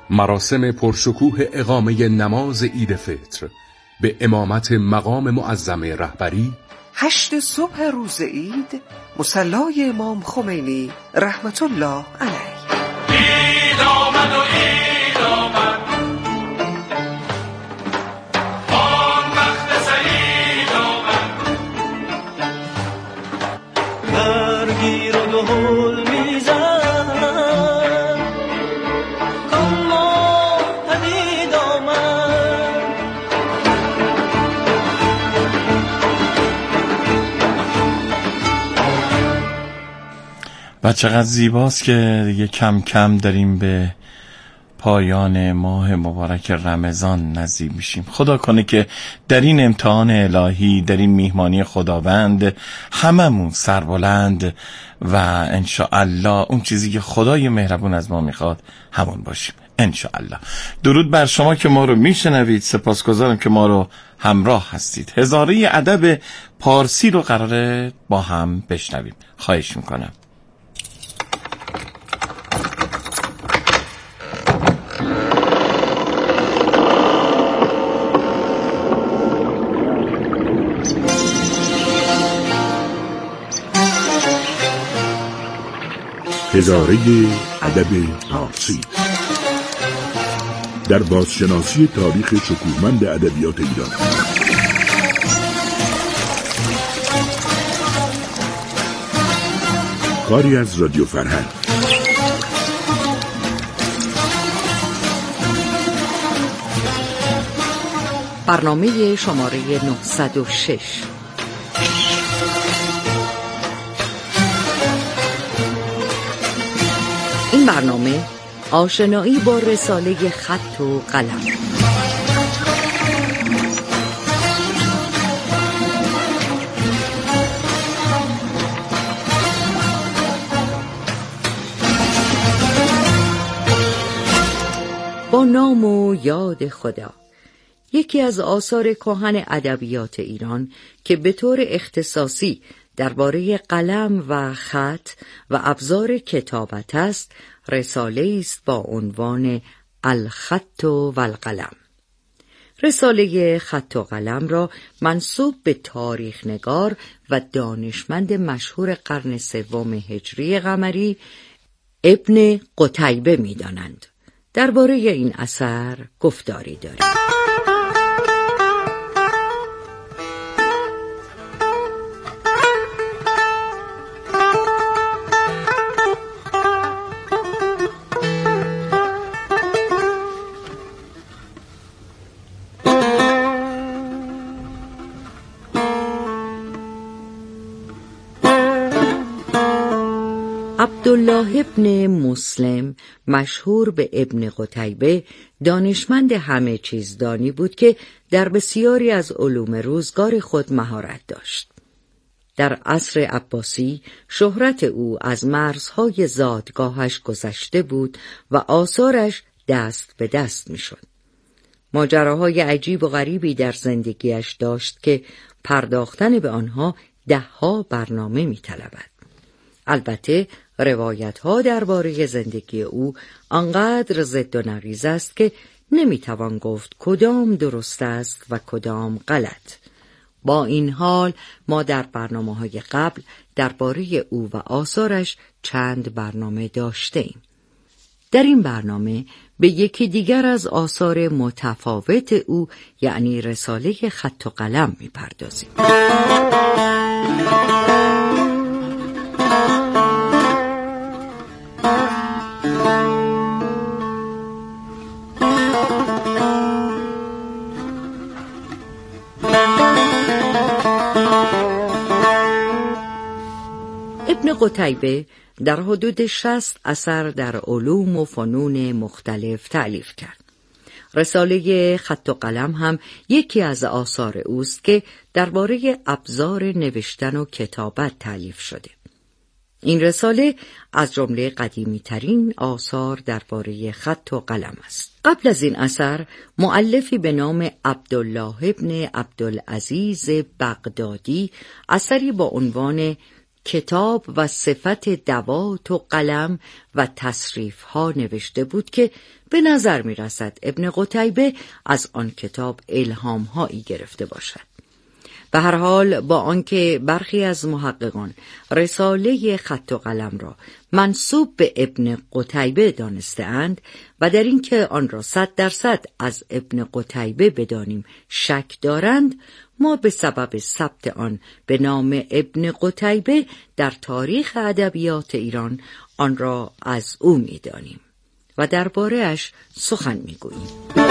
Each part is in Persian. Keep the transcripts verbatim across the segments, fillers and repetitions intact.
مراسم پرشکوه اقامه نماز عید فطر به امامت مقام معظم رهبری هشت صبح روز عید مصلای امام خمینی رحمت الله علیه. عید آمد و عید آمد، آن وقت سعید آمد، برگیر و دهل میزن، کن ما پدید آمد. و چقدر زیباست که دیگه کم کم داریم به پایان ماه مبارک رمضان نزدیک میشیم. خدا کنه که در این امتحان الهی، در این میهمانی خداوند، هممون سربلند و انشاءالله اون چیزی که خدای مهربون از ما میخواد همون باشیم انشاءالله. درود بر شما که ما رو میشنوید، سپاسگزارم که ما رو همراه هستید. هزاره ادب پارسی رو قراره با هم بشنویم. خواهش میکنم. هزاره ادب پارسی در بازشناسی تاریخ شکوهمند ادبیات ایران. کاری از رادیو فرهنگ. برنامه شماره نهصد و شش. این برنامه آشنایی با رساله خط و قلم. با نام و یاد خدا، یکی از آثار کهن ادبیات ایران که به طور اختصاصی درباره قلم و خط و ابزار کتابت است، رساله است با عنوان الخط و القلم. رساله خط و قلم را منسوب به تاریخ نگار و دانشمند مشهور قرن سوم هجری قمری ابن قتیبه می دانند. درباره این اثر گفتاری داریم. عبدالله ابن مسلم، مشهور به ابن قتیبه، دانشمند همه چیزدانی بود که در بسیاری از علوم روزگار خود مهارت داشت. در عصر عباسی شهرت او از مرزهای زادگاهش گذشته بود و آثارش دست به دست می شد. ماجراهای عجیب و غریبی در زندگیش داشت که پرداختن به آنها دهها برنامه می طلبد. البته روایت‌ها درباره زندگی او آنقدر ضد و نقیض است که نمی‌توان گفت کدام درست است و کدام غلط. با این حال ما در برنامه‌های قبل درباره او و آثارش چند برنامه داشتیم. در این برنامه به یکی دیگر از آثار متفاوت او، یعنی رساله خط و قلم می‌پردازیم. ابن قتیبه در حدود شصت اثر در علوم و فنون مختلف تألیف کرد. رساله خط و قلم هم یکی از آثار اوست که درباره ابزار نوشتن و کتابت تألیف شده. این رساله از جمله قدیمی ترین آثار درباره خط و قلم است. قبل از این اثر مؤلفی به نام عبدالله ابن عبدالعزیز بغدادی اثری با عنوان کتاب و صفت دوات و قلم و تصریف ها نوشته بود که به نظر می رسد ابن قتیبه از آن کتاب الهام هایی گرفته باشد. به هر حال با آنکه برخی از محققان رساله خط و قلم را منسوب به ابن قتیبه دانسته‌اند و در این که آن را صد درصد از ابن قتیبه بدانیم شک دارند، ما به سبب ثبت آن به نام ابن قتیبه در تاریخ ادبیات ایران آن را از او می‌دانیم و درباره اش سخن می‌گوییم.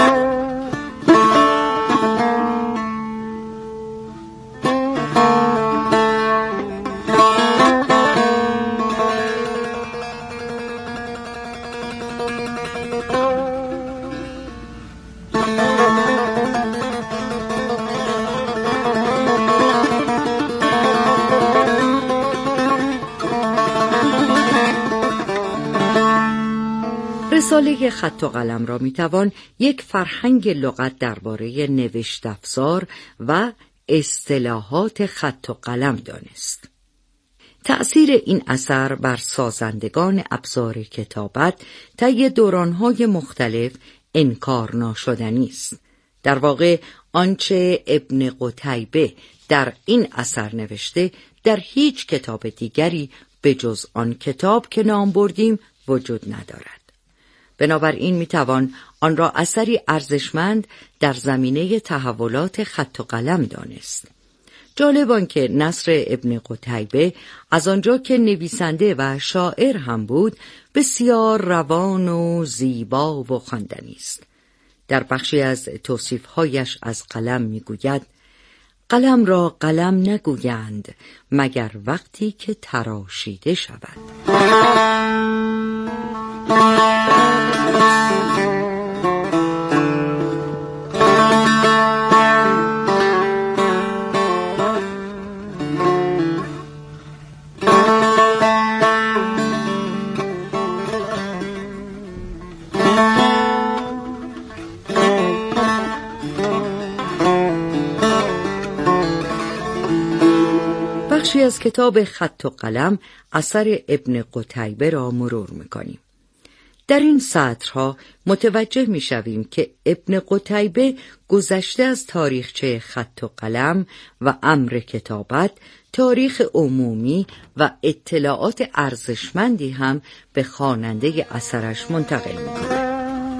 رساله خط و قلم را میتوان یک فرهنگ لغت درباره نوشت افزار و اصطلاحات خط و قلم دانست. تأثیر این اثر بر سازندگان ابزار کتابت طی دورانهای مختلف انکار ناشدنی است. در واقع آنچه ابن قتیبه در این اثر نوشته در هیچ کتاب دیگری به جز آن کتاب که نام بردیم وجود ندارد. بنابراین میتوان آن را اثری ارزشمند در زمینه تحولات خط و قلم دانست. جالب آن که نصر ابن قتیبه از آنجا که نویسنده و شاعر هم بود بسیار روان و زیبا و خواندنی است. در بخشی از توصیف‌هایش از قلم میگوید: قلم را قلم نگویند مگر وقتی که تراشیده شود. بخشی از کتاب خط و قلم اثر ابن قتیبه را مرور می‌کنیم. در این سطرها متوجه می‌شویم که ابن قتیبه گذشته از تاریخچه خط و قلم و امر کتابت، تاریخ عمومی و اطلاعات ارزشمندی هم به خواننده اثرش منتقل می‌کند.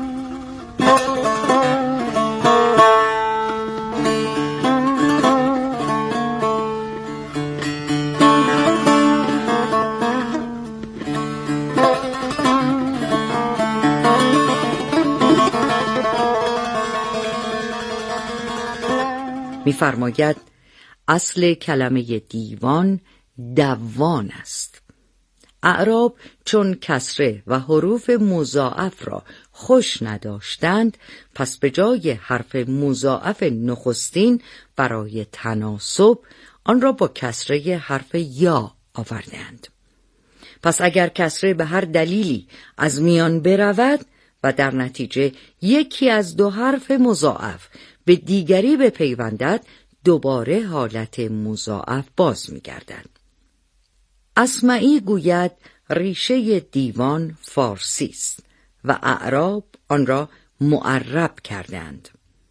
می‌فرماید اصل کلمه دیوان دوان است. اعراب چون کسره و حروف مضاعف را خوش نداشتند، پس به جای حرف مضاعف نخستین برای تناسب آن را با کسره حرف یا آوردند. پس اگر کسره به هر دلیلی از میان برود و در نتیجه یکی از دو حرف مضاعف به دیگری بپیوندد، دوباره حالت مضاعف باز می‌گردد. اصمعی گوید ریشه دیوان فارسی است و اعراب آن را معرب کردند.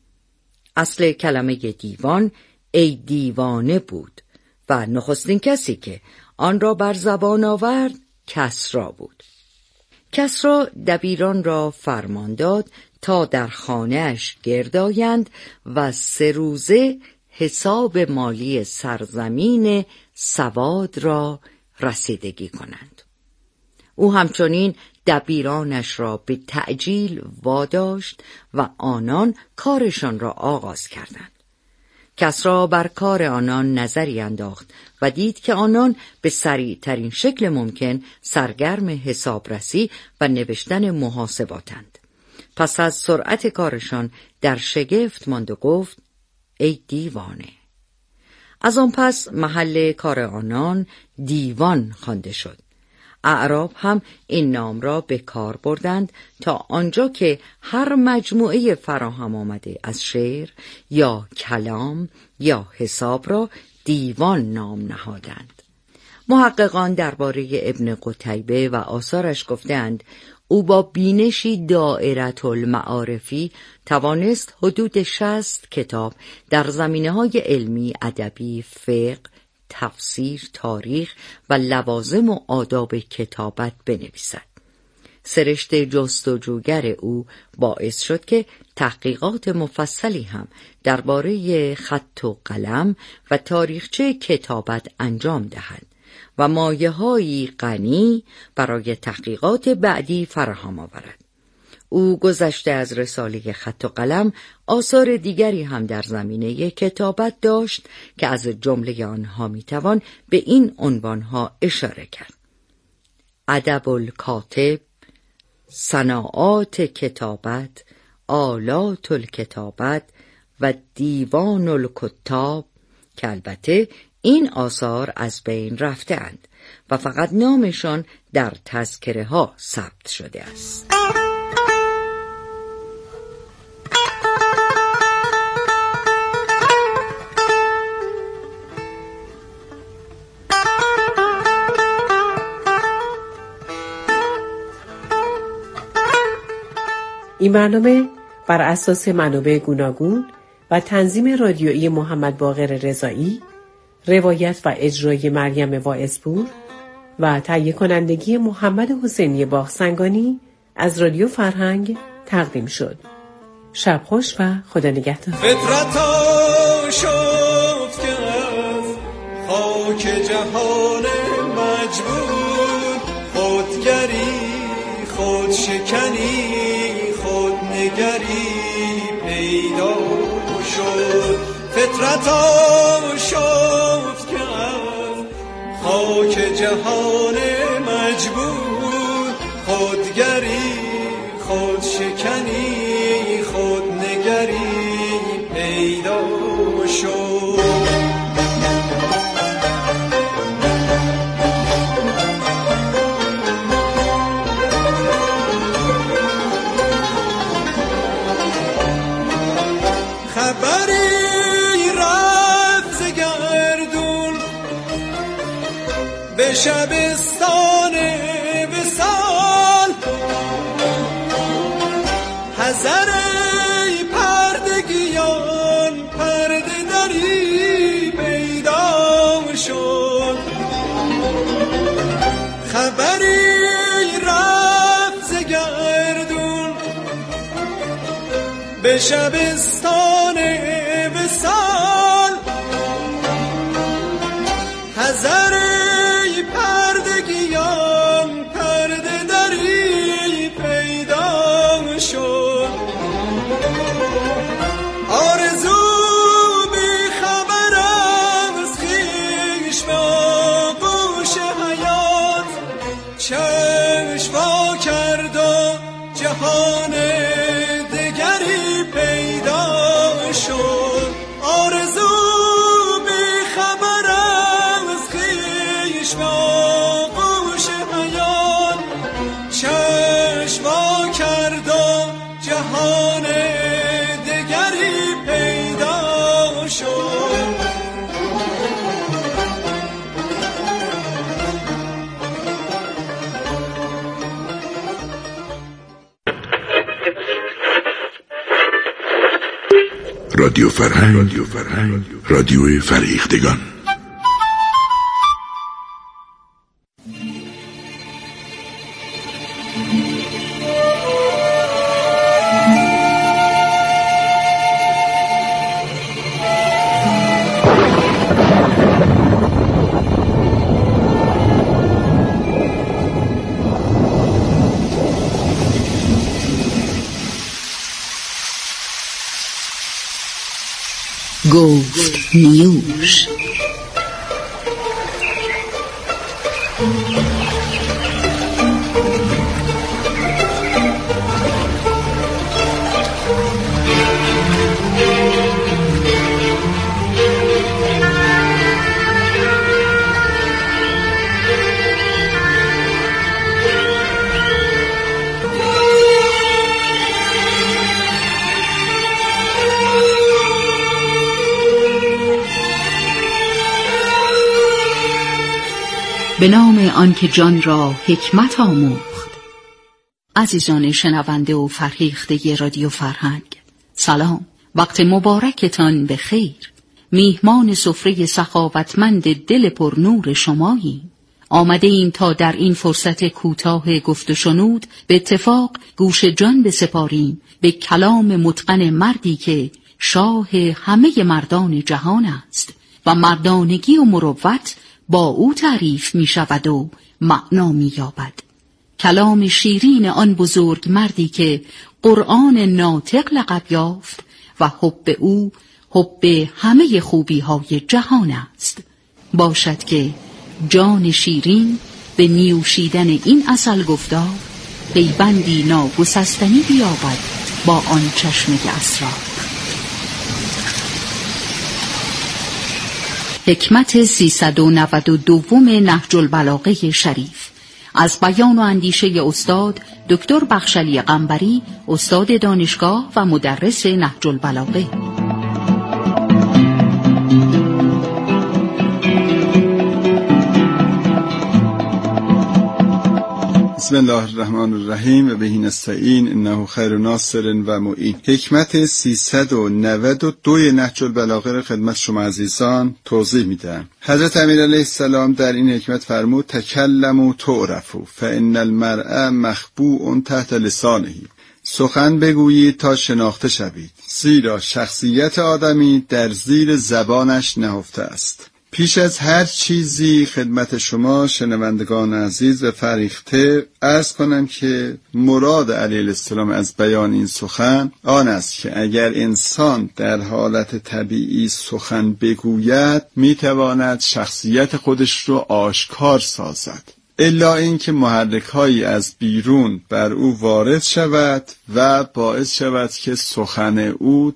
اصل کلمه دیوان ای دیوانه بود و نخستین کسی که آن را بر زبان آورد کسری بود. کسری دبیران را فرمان داد تا در خانه‌اش گردآیند و سه روزه حساب مالی سرزمین سواد را رسیدگی کنند. او همچنین دبیرانش را به تعجیل واداشت و آنان کارشان را آغاز کردند. کسری بر کار آنان نظری انداخت و دید که آنان به سریعترین شکل ممکن سرگرم حسابرسی و نوشتن محاسباتند. پس از سرعت کارشان در شگفت ماند و گفت ای دیوانه. از آن پس محل کار آنان دیوان خوانده شد. اعراب هم این نام را به کار بردند تا آنجا که هر مجموعه فراهم آمده از شعر یا کلام یا حساب را دیوان نام نهادند. محققان درباره ابن قتیبه و آثارش گفتند او با بینشی دائرة المعارفی توانست حدود شصت کتاب در زمینه‌های علمی، ادبی، فقه، تفسیر، تاریخ و لوازم و آداب کتابت بنویسد. سرشت جستجوگر او باعث شد که تحقیقات مفصلی هم درباره خط و قلم و تاریخچه کتابت انجام دهد و مایه‌هایی غنی برای تحقیقات بعدی فراهم آورد. او گذشته از رساله خط و قلم آثار دیگری هم در زمینه کتابت داشت که از جمله آنها میتوان به این عنوانها اشاره کرد: ادب الکاتب، صناعات کتابت، آلات الکتابت و دیوان الکتاب، که البته این آثار از بین رفته اند و فقط نامشان در تذکره ها ثبت شده است. این برنامه بر اساس منابع گوناگون و تنظیم رادیویی محمد باقر رضایی، روایت و اجرای مریم واعظپور و تهیه کنندگی محمد حسینی باغسنگانی از رادیو فرهنگ تقدیم شد. شب خوش و خدا نگهدار. فطرتا شد که از خاک جهان مجبور خودگری خود شکنی خود نگری پیدا شد. فطرتا شد که از خاک جهان مجبور خودگری خود شکنی خود نگری پیدا شد. به شبستان وصال حذر ای پردگیان پرده دری پیدا شد. خبری رفت ز گردون به شبستان وصال حذر پردگیان پرده دری پیدا شد. آرزو بی خبر از خویش به آغوش حیات چشم وا کرد و جهان دگری پیدا شد. آرزو بی خبر از خویش به آغوش حیات چشم وا کرد و جهان دگری پیدا شد. رادیو فرهنگ، رادیو فرهنگ، رادیو فریختگان. گفت نیوش. به نام آنکه جان را حکمت آموخت. عزیزان شنونده و فرهیخته رادیو فرهنگ، سلام، وقت مبارکتان به خیر. میهمان سفره سخاوتمند دل پر نور شماییم. آمده ایم تا در این فرصت کوتاه گفت و شنود به اتفاق گوش جان بسپاریم به کلام متقن مردی که شاه همه مردان جهان است و مردانگی و مروت با او تعریف می شود و معنا می یابد. کلام شیرین آن بزرگ مردی که قرآن ناطق لقب یافت و حب او حب همه خوبی های جهان است. باشد که جان شیرین به نیوشیدن این عسل گفتار پیوندی ناگسستنی بیابد با آن چشمه اسرار. حکمت سیصد و نود و دوم نهج البلاغه شریف از بیان و اندیشه استاد دکتر بخشلی قنبری، استاد دانشگاه و مدرس نهج البلاغه. بسم الله الرحمن الرحیم و بهی نستعین انه خیر ناصر و معین. حکمت سیصد و نود و دو نهج البلاغه را خدمت شما عزیزان توضیح میدم. حضرت امیر علیه السلام در این حکمت فرمود تکلموا تعرفوا فان المرء مخبوء تحت لسانه. سخن بگویید تا شناخته شوید، زیرا شخصیت آدمی در زیر زبانش نهفته است. پیش از هر چیزی خدمت شما شنوندگان عزیز و فریخته عرض کنم که مراد علیه السلام از بیان این سخن آن است که اگر انسان در حالت طبیعی سخن بگوید میتواند شخصیت خودش رو آشکار سازد، الا اینکه محرک‌هایی از بیرون بر او وارد شود و باعث شود که سخن او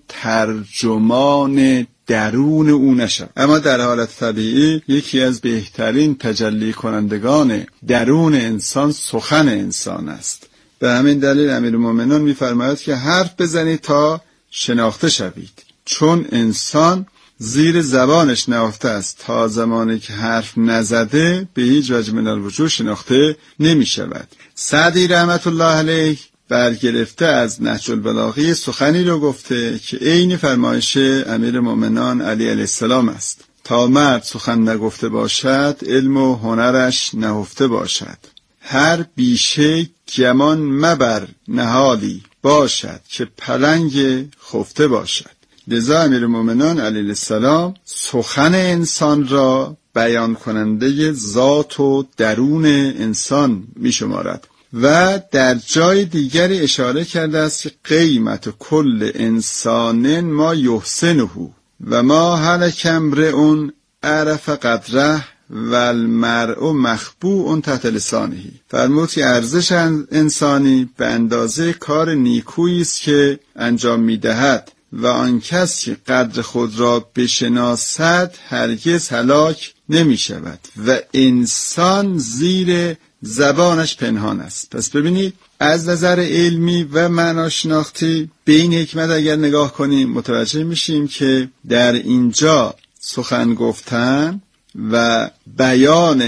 ترجمان درون او نشد. اما در حالت طبیعی یکی از بهترین تجلی کنندگان درون انسان سخن انسان است. به همین دلیل امیرالمومنین می‌فرماید که حرف بزنید تا شناخته شوید، چون انسان زیر زبانش نهفته است. تا زمانی که حرف نزده به هیچ وجه من الوجوه شناخته نمی شود. سعدی رحمت الله علیه برگرفته از نهج البلاغه سخنی رو گفته که عین فرمایش امیر مومنان علی علیه السلام است: تا مرد سخن نگفته باشد علم و هنرش نهفته باشد. هر بیشه گمان مبر نهالی باشد که پلنگ خفته باشد. لذا امیرالمومنین علیه السلام سخن انسان را بیان کننده ذات و درون انسان می شمارد و در جای دیگری اشاره کرده است که قیمت کل انسان ما یحسنه و ما هلک امرئ عرف قدره و المرء مخبوء تحت لسانه. فرمود که ارزش انسانی به اندازه کار نیکویی است که انجام می‌دهد و آن کس که قدر خود را بشناسد هرگز هلاک نمی شود و انسان زیر زبانش پنهان است. پس ببینید از نظر علمی و معناشناختی به این حکمت اگر نگاه کنیم متوجه میشیم که در اینجا سخن گفتن و بیان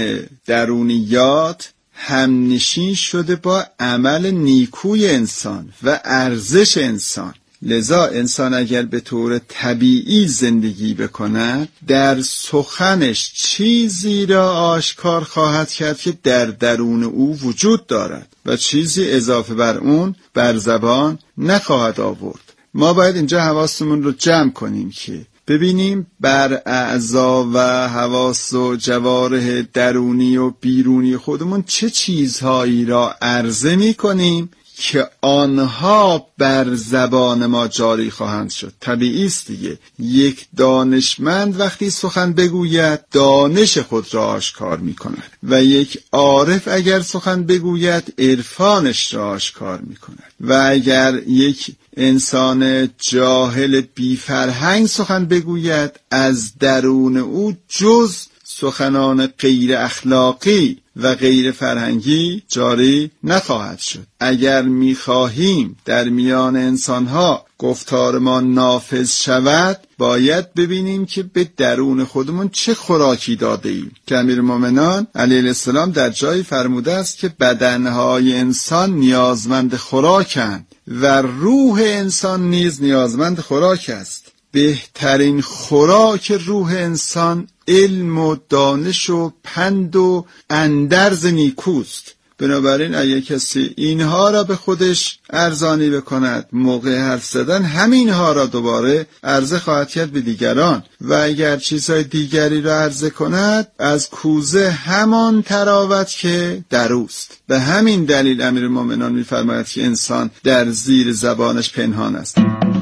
درونیات همنشین شده با عمل نیکوی انسان و ارزش انسان. لذا انسان اگر به طور طبیعی زندگی بکند در سخنش چیزی را آشکار خواهد کرد که در درون او وجود دارد و چیزی اضافه بر اون بر زبان نخواهد آورد. ما باید اینجا حواسمون رو جمع کنیم که ببینیم بر اعضا و حواس و جوارح درونی و بیرونی خودمون چه چیزهایی را عرضه می کنیم که آنها بر زبان ما جاری خواهند شد. طبیعی است دیگه. یک دانشمند وقتی سخن بگوید دانش خود را آشکار می کند و یک عارف اگر سخن بگوید عرفانش را آشکار می کند و اگر یک انسان جاهل بی فرهنگ سخن بگوید از درون او جز سخنان غیر اخلاقی و غیر فرهنگی جاری نخواهد شد. اگر می‌خواهیم در میان انسان‌ها گفتار ما نافذ شود، باید ببینیم که به درون خودمون چه خوراکی داده ایم. که امیرالمومنین علیه السلام در جایی فرموده است که بدنهای انسان نیازمند خوراکند و روح انسان نیز نیازمند خوراک است. بهترین خوراک روح انسان علم و دانش و پند و اندرز نیکوست. بنابراین اگه کسی اینها را به خودش ارزانی بکند، موقع حرف زدن همینها را دوباره عرضه خواهد کرد به دیگران و اگر چیزهای دیگری را عرضه کند از کوزه همان تراوت که در اوست. به همین دلیل امیرالمومنین می‌فرماید که انسان در زیر زبانش پنهان است.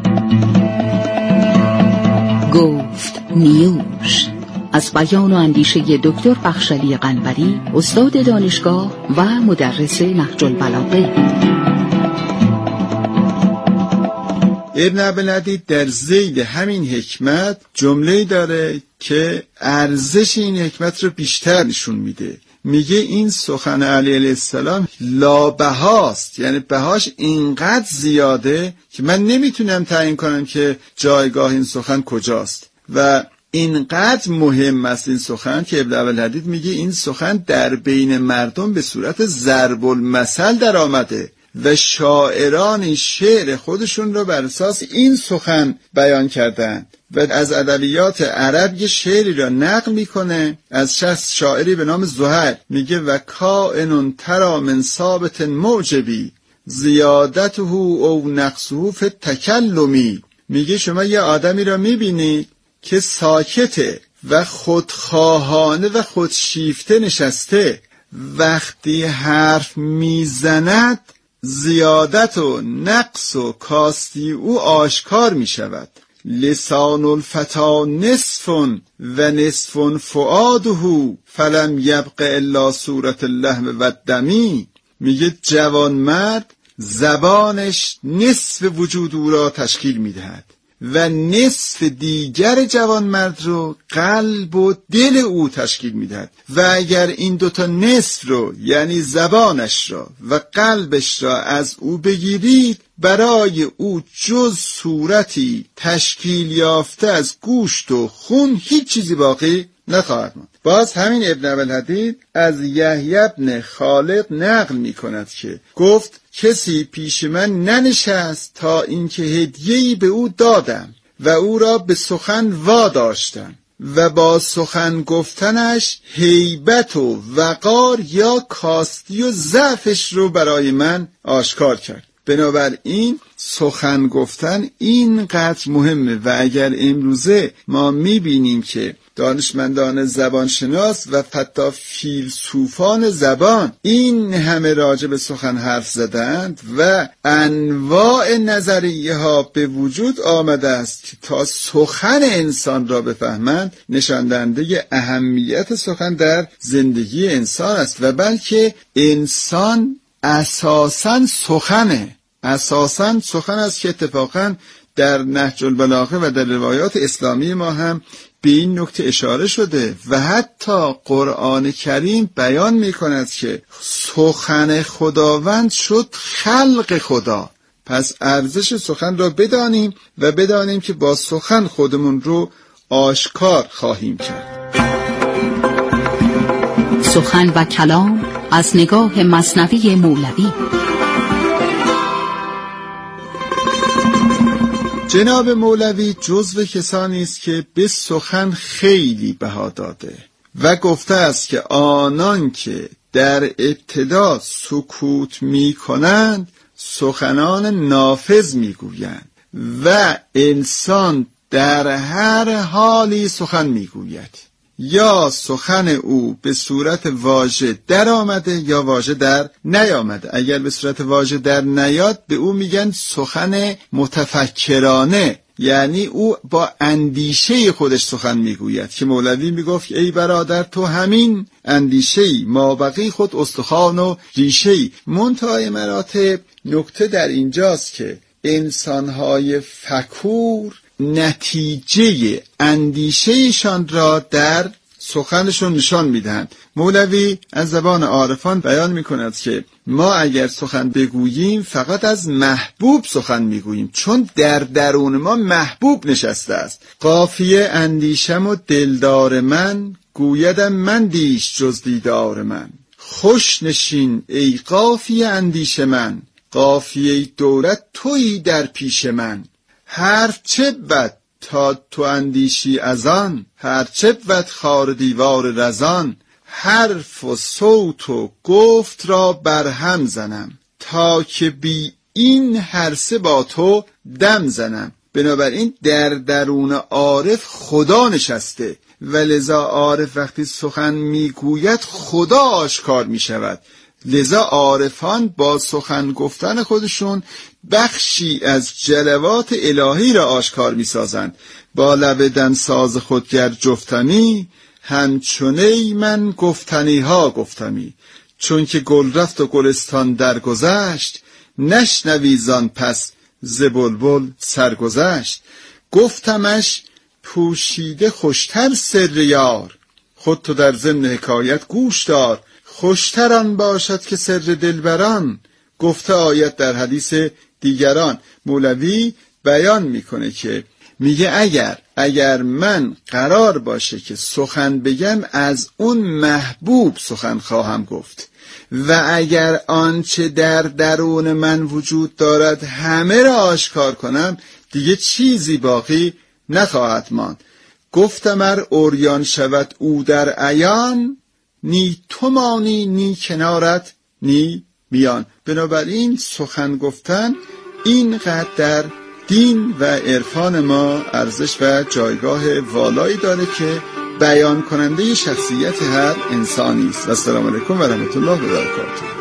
گفت نیوش از بیان و اندیشه دکتر بخشلی قنبری، استاد دانشگاه و مدرس نهج البلاغه. ابن عبدالهادی در ذیل همین حکمت جمله‌ای داره که ارزش این حکمت رو بیشتر نشون میده. میگه این سخن علی علیه السلام لابهاست، یعنی بهاش اینقدر زیاده که من نمیتونم تعیین کنم که جایگاه این سخن کجاست و اینقدر مهم است این سخن که ابن عبدالهادی میگه این سخن در بین مردم به صورت ضرب المثل در آمده و شاعران شعر خودشون رو بر اساس این سخن بیان کردن و از ادبیات عرب یه شعری را نقل میکنه از شخص شاعری به نام زهیر. میگه و کائن ترى من ثابت معجبی زیادته او نقصه فی التکلمی. میگه شما یه آدمی را میبینی که ساکته و خودخواهانه و خودشیفته نشسته، وقتی حرف میزند زیادت و نقص و کاستی او آشکار می شود. لسان الفتا نصف و نصف فؤاده فلم یبق الا صورت اللحم و الدمی. میگه جوان مرد زبانش نصف وجود او را تشکیل میدهد و نصف دیگر جوان مرد رو قلب و دل او تشکیل میدهد و اگر این دوتا نصف رو یعنی زبانش را و قلبش را از او بگیرید برای او جز صورتی تشکیل یافته از گوشت و خون هیچ چیزی باقی نخواهد ماند. باز همین ابن عبدالهادی از یحیی بن خالد نقل می کند که گفت کسی پیش من ننشست تا اینکه هدیه‌ای به او دادم و او را به سخن واداشتم و با سخن گفتنش هیبت و وقار یا کاستی و ضعفش رو برای من آشکار کرد. بنابراین سخن گفتن اینقدر مهمه و اگر امروزه ما میبینیم که دانشمندان زبانشناس و حتی فیلسوفان زبان این همه راجع به سخن حرف زدند و انواع نظریه ها به وجود آمده است که تا سخن انسان را بفهمند، نشان دهنده اهمیت سخن در زندگی انسان است و بلکه انسان اساساً سخنه، اساساً سخن است که اتفاقاً در نهج البلاغه و در روایات اسلامی ما هم به این نکته اشاره شده و حتی قرآن کریم بیان می کند که سخن خداوند شد خلق خدا. پس ارزش سخن را بدانیم و بدانیم که با سخن خودمون رو آشکار خواهیم کرد. سخن و کلام از نگاه مثنوی مولوی. جناب مولوی جزو کسانی است که به سخن خیلی بها داده و گفته است که آنان که در ابتدا سکوت می کنند سخنان نافذ می گویند و انسان در هر حالی سخن می گوید. یا سخن او به صورت واژه در آمده یا واژه در نیامده. اگر به صورت واژه در نیاد به او میگن سخن متفکرانه، یعنی او با اندیشه خودش سخن میگوید که مولوی میگفت ای برادر تو همین اندیشه‌ای مابقی خود استخوان و ریشه‌ای. منتهای مراتب نکته در اینجاست که انسان‌های فکور نتیجه اندیشهشان را در سخنشون نشان میدهند. مولوی از زبان عارفان بیان میکند که ما اگر سخن بگوییم فقط از محبوب سخن میگوییم، چون در درون ما محبوب نشسته است. قافیه اندیشم و دلدار من، گویدم من دیش جز دیدار من. خوش نشین ای قافیه اندیش من، قافیه دولت تویی در پیش من. حرف چه بد تا تو اندیشی از آن، هر چه بد خار دیوار رزان. حرف و صوت و گفت را برهم زنم، تا که بی این هر سه با تو دم زنم. بنابراین در درون عارف خدا نشسته و لذا عارف وقتی سخن میگوید خدا آشکار میشود. لذا عارفان با سخن گفتن خودشون بخشی از جلوات الهی را آشکار میسازند. با لب دمساز خودگر جفتمی، همچنین من گفتنی ها گفتمی. چون که گل رفت و گلستان درگذشت، نشنوی زان پس ز بلبل سرگذشت. گفتمش پوشیده خوشتر سر یار، خود تو در ضمن حکایت گوش دار. خوشتر آن باشد که سر دلبران، گفته آید در حدیث دیگران. مولوی بیان میکنه که میگه اگر اگر من قرار باشه که سخن بگم، از اون محبوب سخن خواهم گفت و اگر آنچه در درون من وجود دارد همه را آشکار کنم، دیگه چیزی باقی نخواهد ماند. گفتم ار عریان شود او در عیان، نی تو مانی نی کنارت نی میان. بنابراین سخن گفتن اینقدر در دین و عرفان ما ارزش و جایگاه والایی داره که بیان کننده شخصیت هر انسانی است. و السلام علیکم و رحمت الله و برکاته.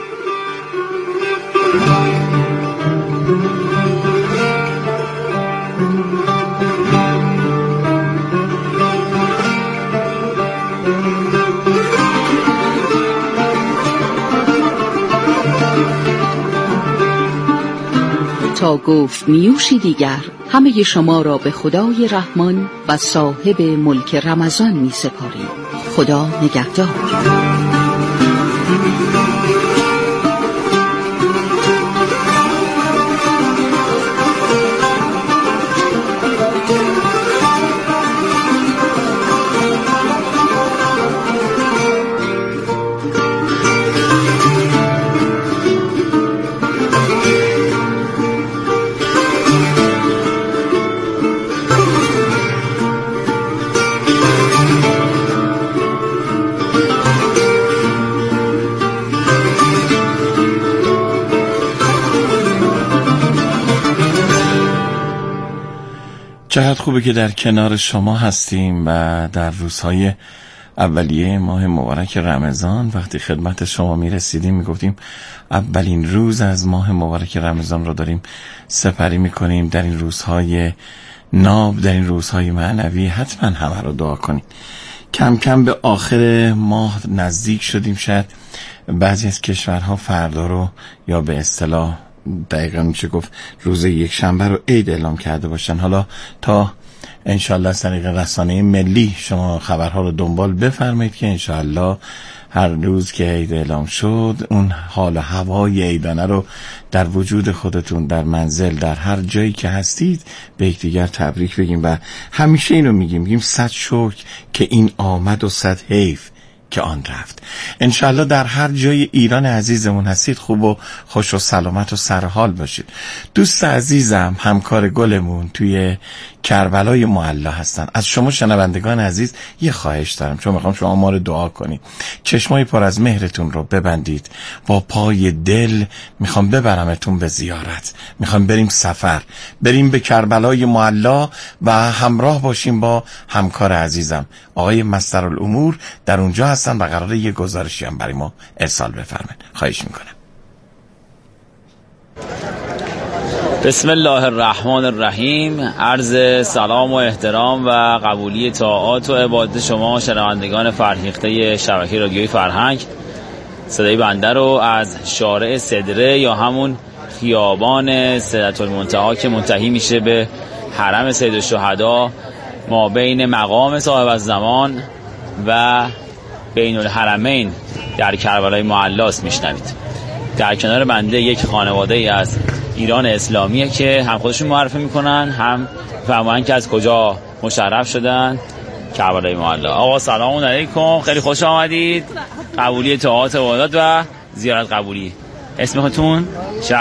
تا گفت نیوشی دیگر، همه شما را به خدای رحمان و صاحب ملک رمضان می سپاریم. خدا نگهدار. چقدر خوبه که در کنار شما هستیم و در روزهای اولیه ماه مبارک رمضان وقتی خدمت شما می رسیدیم می گفتیم اولین روز از ماه مبارک رمضان رو داریم سپری می کنیم. در این روزهای ناب، در این روزهای معنوی حتما همه رو دعا کنیم. کم کم به آخر ماه نزدیک شدیم. شاید بعضی از کشورها فردا رو یا به اصطلاح دقیقا میشه گفت روز یک شنبه رو عید اعلام کرده باشن. حالا تا انشالله از طریق رسانه ملی شما خبرها رو دنبال بفرمایید که انشالله هر روز که عید اعلام شد اون حال و هوای عیدانه رو در وجود خودتون، در منزل، در هر جایی که هستید به یکدیگر تبریک بگیم و همیشه اینو میگیم میگیم صد شکر که این آمد و صد حیف که آن رفت. انشالله در هر جای ایران عزیزمون هستید خوب و خوش و سلامت و سرحال باشید. دوست عزیزم همکار گلمون توی کربلای معلا هستن. از شما شنوندگان عزیز یه خواهش دارم، چون میخوام شما ما رو دعا کنید. چشمای پر از مهرتون رو ببندید. با پای دل میخوام ببرمتون به زیارت. میخوام بریم سفر، بریم به کربلای معلا و همراه باشیم با همکار عزیزم آقای مسترالامور در اونجا هستن و قراره یه گزارشی هم برای ما ارسال بفرمایید. خواهش میکنم. بسم الله الرحمن الرحیم. عرض سلام و احترام و قبولی طاعات و عبادت شما شنوندگان فرهیخته شبکه رادیوی فرهنگ. صدای بنده رو از شارع صدره یا همون خیابان سدرة المنتهی که منتهی میشه به حرم سید الشهدا ما بین مقام صاحب الزمان و بین الحرمین در کربلای معلاست میشنوید. در کنار بنده یک خانواده ای از ایران اسلامیه که هم خودشون معرفی میکنن، هم فهمن که از کجا مشرف شدن. کربلای معلا. آقا سلام علیکم، خیلی خوش آمدید. قبولی طاعات و عبادات و زیارت قبولی. اسم خودتون؟